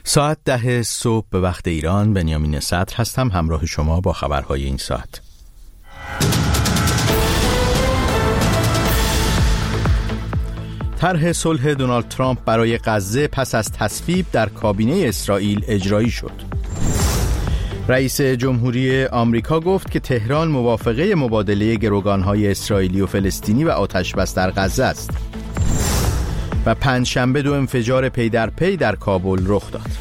ساعت 10 صبح به وقت ایران. بنیامین صدر هستم، همراه شما با خبرهای این ساعت. طرح صلح دونالد ترامپ برای غزه پس از تصویب در کابینه اسرائیل اجرایی شد. رئیس جمهوری آمریکا گفت که تهران موافقه مبادله گروگان‌های اسرائیلی و فلسطینی و آتش‌بس در غزه است. و پنجشنبه 2 انفجار پی در پی در کابل رخ داد.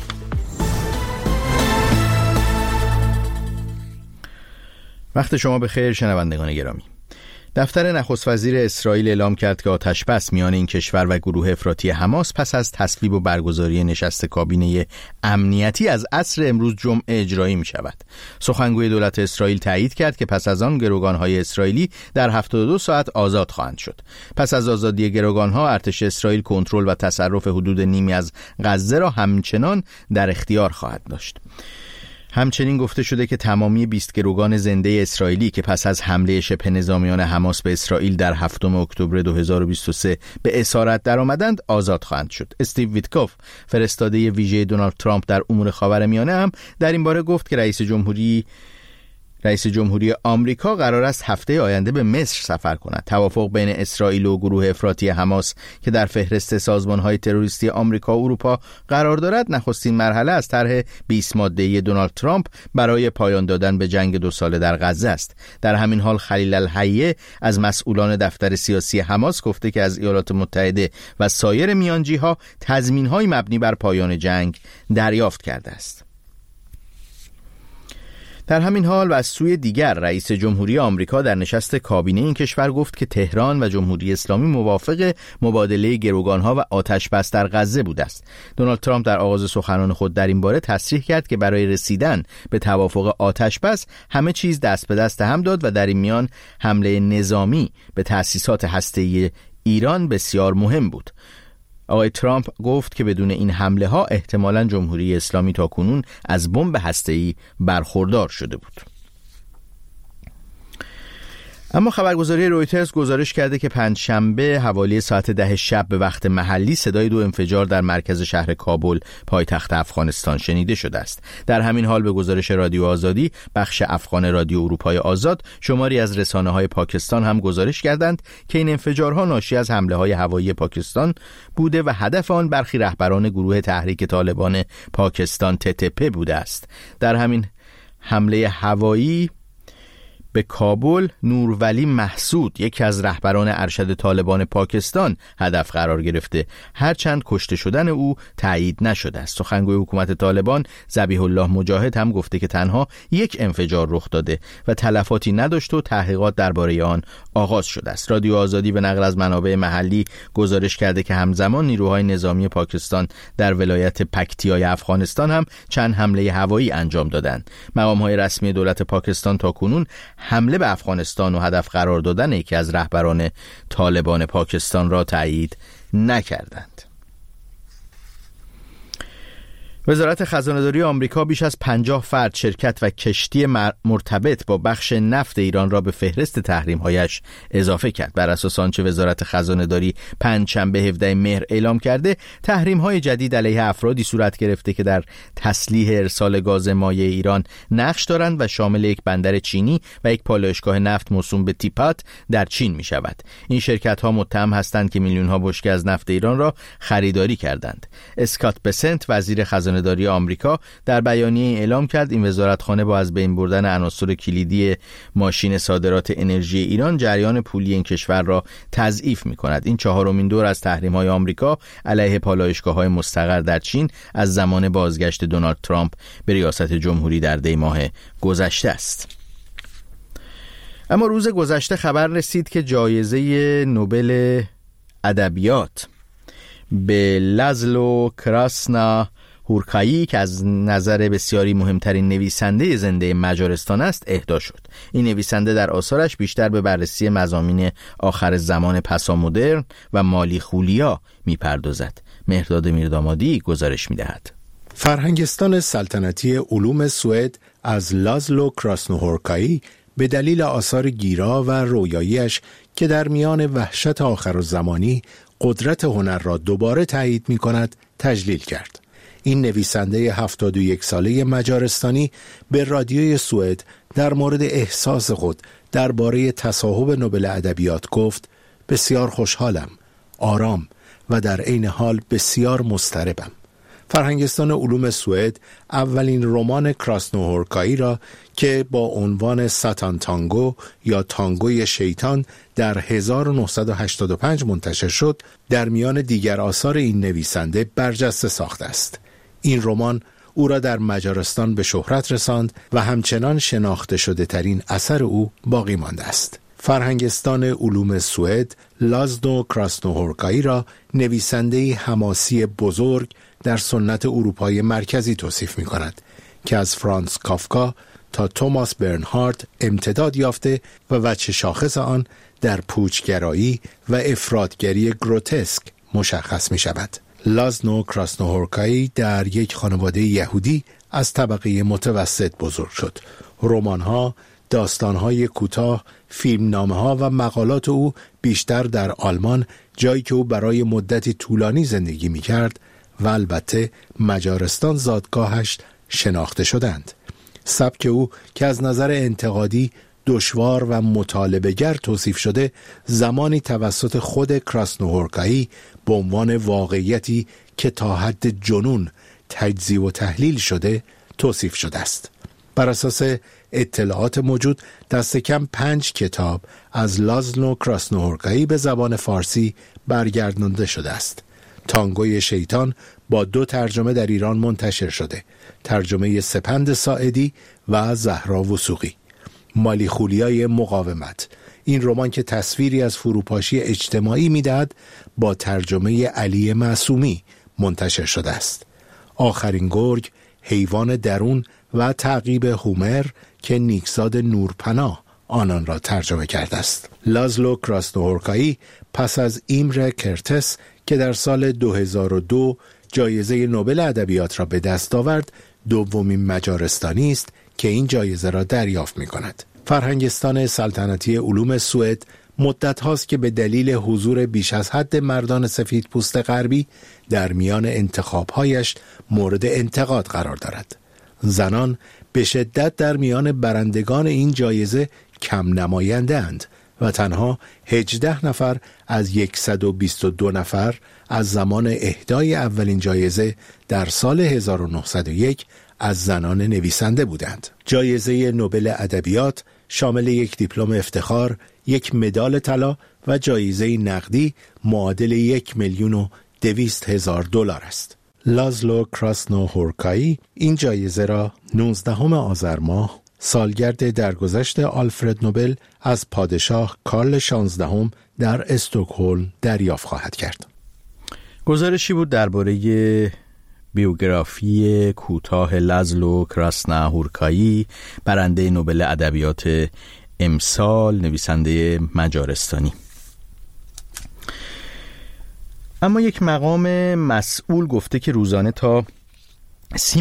وقت شما بخیر شنوندگان گرامی. دفتر نخست وزیر اسرائیل اعلام کرد که آتش‌بس میان این کشور و گروه افراطی حماس پس از تصویب و برگزاری نشست کابینه امنیتی از عصر امروز جمعه اجرایی می شود. سخنگوی دولت اسرائیل تایید کرد که پس از آن گروگان‌های اسرائیلی در 72 ساعت آزاد خواهند شد. پس از آزادی گروگان‌ها ارتش اسرائیل کنترل و تصرف حدود نیمی از غزه را همچنان در اختیار خواهد داشت. همچنین گفته شده که تمامی 20 گروگان زنده اسرائیلی که پس از حمله شبه نظامیان حماس به اسرائیل در 7 اکتبر 2023 به اسارت درآمدند آزاد خواهند شد. استیو ویتکوف، فرستاده ویژه دونالد ترامپ در امور خاورمیانه، هم در این باره گفت که رئیس جمهوری آمریکا قرار است هفته آینده به مصر سفر کند. توافق بین اسرائیل و گروه افراطی حماس که در فهرست سازمان‌های تروریستی آمریکا و اروپا قرار دارد، نخستین مرحله از طرح 20 ماده‌ای دونالد ترامپ برای پایان دادن به جنگ 2 ساله در غزه است. در همین حال خلیل الحیه از مسئولان دفتر سیاسی حماس گفته که از ایالات متحده و سایر میانجی‌ها تضمین‌های مبنی بر پایان جنگ دریافت کرده است. در همین حال و از سوی دیگر، رئیس جمهوری آمریکا در نشست کابینه این کشور گفت که تهران و جمهوری اسلامی موافق مبادله گروگان‌ها و آتش‌بس در غزه بوده است. دونالد ترامپ در آغاز سخنان خود در این باره تصریح کرد که برای رسیدن به توافق آتش‌بس همه چیز دست به دست هم داد و در این میان حمله نظامی به تأسیسات هسته‌ای ایران بسیار مهم بود. آقای ترامپ گفت که بدون این حمله ها احتمالاً جمهوری اسلامی تاکنون از بمب هسته‌ای برخوردار شده بود. اما خبرگزاری رویترز گزارش کرده که پنجشنبه حوالی ساعت 10 شب به وقت محلی صدای 2 انفجار در مرکز شهر کابل پایتخت افغانستان شنیده شده است. در همین حال به گزارش رادیو آزادی، بخش افغان رادیو اروپای آزاد، شماری از رسانه‌های پاکستان هم گزارش کردند که این انفجارها ناشی از حمله‌های هوایی پاکستان بوده و هدف آن برخی رهبران گروه تحریک طالبان پاکستان TTP بوده است. در همین حمله هوایی به کابل، نورولی محسود، یکی از رهبران ارشد طالبان پاکستان، هدف قرار گرفته، هرچند کشته شدن او تایید نشده است. سخنگوی حکومت طالبان ذبیح الله مجاهد هم گفته که تنها یک انفجار رخ داده و تلفاتی نداشت و تحقیقات درباره آن آغاز شده است. رادیو آزادی به نقل از منابع محلی گزارش کرده که همزمان نیروهای نظامی پاکستان در ولایت پکتیای افغانستان هم چند حمله هوایی انجام دادند. مقام‌های رسمی دولت پاکستان تاکنون حمله به افغانستان و هدف قرار دادن یکی از رهبران طالبان پاکستان را تایید نکردند. وزارت خزانه‌داری آمریکا بیش از 50 فرد، شرکت و کشتی مرتبط با بخش نفت ایران را به فهرست تحریم‌هایش اضافه کرد. بر اساس آنچه وزارت خزانه‌داری پنجشنبه 17 مهر اعلام کرده، تحریم‌های جدید علیه افرادی صورت گرفته که در تسلیح ارسال گاز مایع ایران نقش دارند و شامل یک بندر چینی و یک پالایشگاه نفت موسوم به تیپات در چین می‌شود. این شرکت‌ها متهم هستند که میلیون‌ها بشکه از نفت ایران را خریداری کردند. اسکات بسنت، وزیر خزانه‌داری آمریکا، در بیانیه اعلام کرد این وزارتخانه با از بین بردن عناصر کلیدی ماشین صادرات انرژی ایران جریان پولی این کشور را تضعیف می‌کند. این 4مین دور از تحریم‌های آمریکا علیه پالایشگاه‌های مستقر در چین از زمان بازگشت دونالد ترامپ به ریاست جمهوری در دی ماه گذشته است. اما روز گذشته خبر رسید که جایزه نوبل ادبیات به لازلو کراسنا هورکایی که از نظر بسیاری مهمترین نویسنده زنده مجارستان است اهدا شد. این نویسنده در آثارش بیشتر به بررسی مضامین آخر زمان پسامدرن و مالیخولیا میپردازد. مهرداد میردامادی گزارش میدهد. فرهنگستان سلطنتی علوم سوئد از لازلو کراسنوهورکایی به دلیل آثار گیرا و رویاییش که در میان وحشت آخرالزمانی قدرت هنر را دوباره تایید می کند تجلیل کرد. این نویسنده 71 ساله مجارستانی به رادیوی سوئد در مورد احساس خود درباره تصاحب نوبل ادبیات گفت: بسیار خوشحالم، آرام و در عین حال بسیار مضطربم. فرهنگستان علوم سوئد اولین رمان کراسنوهورکایی را که با عنوان ساتان تانگو یا تانگوی شیطان در 1985 منتشر شد، در میان دیگر آثار این نویسنده برجسته ساخته است. این رمان او را در مجارستان به شهرت رساند و همچنان شناخته شده ترین اثر او باقی مانده است. فرهنگستان علوم سوئد لازلو کراسنوهورکایی را نویسنده‌ای حماسی بزرگ در سنت اروپای مرکزی توصیف می کند که از فرانس کافکا تا توماس برنهارد امتداد یافته و وجه شاخص آن در پوچگرایی و افراطگری گروتسک مشخص می شود. لازلو کراسنوهورکایی در یک خانواده یهودی از طبقه متوسط بزرگ شد. رمان‌ها، داستان‌های کوتاه، فیلمنامه‌ها و مقالات او بیشتر در آلمان، جایی که او برای مدتی طولانی زندگی می‌کرد، و البته مجارستان زادگاهش شناخته شدند. سبک او که از نظر انتقادی دشوار و مطالبه‌گر توصیف شده، زمانی توسط خود کراسنوهورکایی به عنوان واقعیتی که تا حد جنون تجزیه و تحلیل شده توصیف شده است. بر اساس اطلاعات موجود دست کم 5 کتاب از لازلو کراسنوهورکایی به زبان فارسی برگردانده شده است. تانگوی شیطان با 2 ترجمه در ایران منتشر شده، ترجمه سپند ساعدی و زهرا وثوقی. مالیخولیای مقاومت، این رمان که تصویری از فروپاشی اجتماعی می‌دهد، با ترجمه علی معصومی منتشر شده است. آخرین گرگ، حیوان درون و تعقیب هومر که نیکزاد نورپناه آنان را ترجمه کرده است. لازلو کراسنوهورکایی پس از ایمره کرتس که در سال 2002 جایزه نوبل ادبیات را به دست آورد، دومین مجارستانی است که این جایزه را دریافت می‌کند. فرهنگستان سلطنتی علوم سوئد مدت هاست که به دلیل حضور بیش از حد مردان سفید پوست غربی در میان انتخاب‌هایش مورد انتقاد قرار دارد. زنان به شدت در میان برندگان این جایزه کم نماینده‌اند و تنها 18 نفر از 122 نفر از زمان اهدای اولین جایزه در سال 1901 از زنان نویسنده بودند. جایزه نوبل ادبیات شامل یک دیپلم افتخار، یک مدال طلا و جایزه نقدی معادل 1,200,000 دلار است. لازلو کراسنوهورکایی این جایزه را 19 آذر ماه، سالگرد درگذشت آلفرد نوبل، از پادشاه کارل 16 در استکهلم دریافت خواهد کرد. گزارشی بود درباره بیوگرافی کوتاه لازلو کراسنوهورکایی، برنده نوبل ادبیات امسال، نویسنده مجارستانی. اما یک مقام مسئول گفته که روزانه تا 30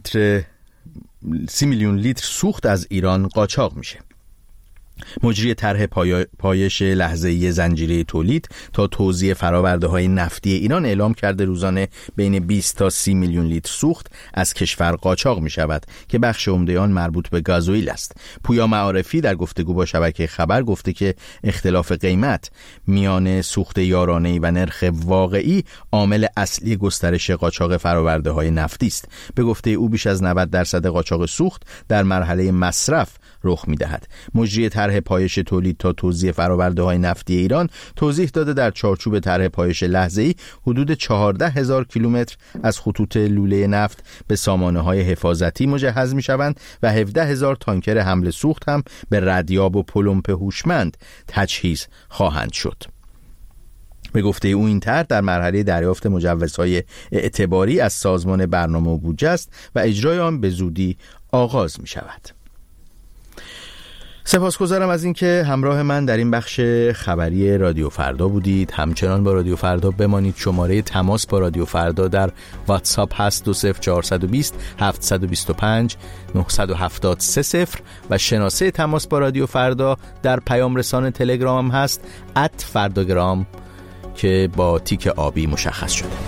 میلیون لیتر سوخت از ایران قاچاق میشه. مجری طرح پایش لحظه‌ای زنجیره تولید تا توزیع فرآورده‌های نفتی ایران اعلام کرده روزانه بین 20 تا 30 میلیون لیتر سوخت از کشور قاچاق می شود که بخش عمده آن مربوط به گازوئیل است. پویا معارفی در گفتگو با شبکه خبر گفته که اختلاف قیمت میان سوخت یارانه‌ای و نرخ واقعی عامل اصلی گسترش قاچاق فرآورده‌های نفتی است. به گفته او بیش از 90% قاچاق سوخت در مرحله مصرف رخ می‌دهد. مجری طرح پایش تولید تا توزیع فرآورده‌های نفتی ایران توضیح داده در چارچوب طرح پایش لحظه‌ای حدود 14,000 کیلومتر از خطوط لوله نفت به سامانه‌های حفاظتی مجهز می‌شوند و 17,000 تانکر حمل سوخت هم به ردیاب و پمپ هوشمند تجهیز خواهند شد. به گفته او این طرح در مرحله دریافت مجوزهای اعتباری از سازمان برنامه و بودجه است و اجرای آن به زودی آغاز می‌شود. سپاسگزارم از اینکه همراه من در این بخش خبری رادیو فردا بودید. همچنان با رادیو فردا بمانید. شماره تماس با رادیو فردا در واتساپ هست 20420 725 970 و شناسه تماس با رادیو فردا در پیام رسان تلگرام هست @فرداگرام که با تیک آبی مشخص شده.